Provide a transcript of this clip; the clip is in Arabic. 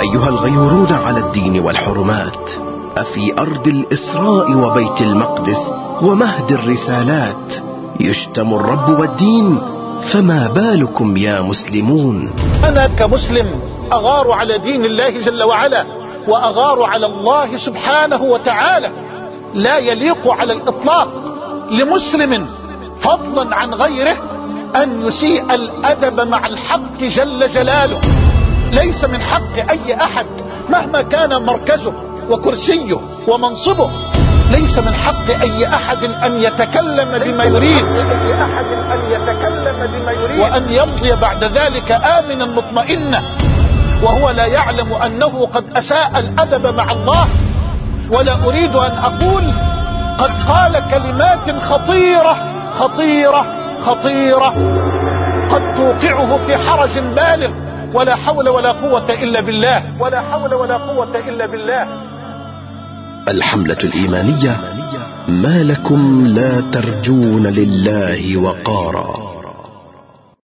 أيها الغيورون على الدين والحرمات، أفي أرض الإسراء وبيت المقدس ومهد الرسالات يشتم الرب والدين، فما بالكم يا مسلمون؟ أنا كمسلم أغار على دين الله جل وعلا، وأغار على الله سبحانه وتعالى. لا يليق على الإطلاق لمسلم فضلا عن غيره أن يسيء الأدب مع الحق جل جلاله. ليس من حق أي أحد مهما كان مركزه وكرسيه ومنصبه، ليس من حق أي أحد أن يتكلم بما يريد وأن يمضي بعد ذلك آمنا مطمئنا وهو لا يعلم أنه قد أساء الأدب مع الله. ولا أريد أن أقول قد قال كلمات خطيرة خطيرة خطيرة قد توقعه في حرج بالغ، ولا حول ولا قوة إلا بالله، ولا حول ولا قوة إلا بالله. الحملة الإيمانية: ما لكم لا ترجون لله وقارا.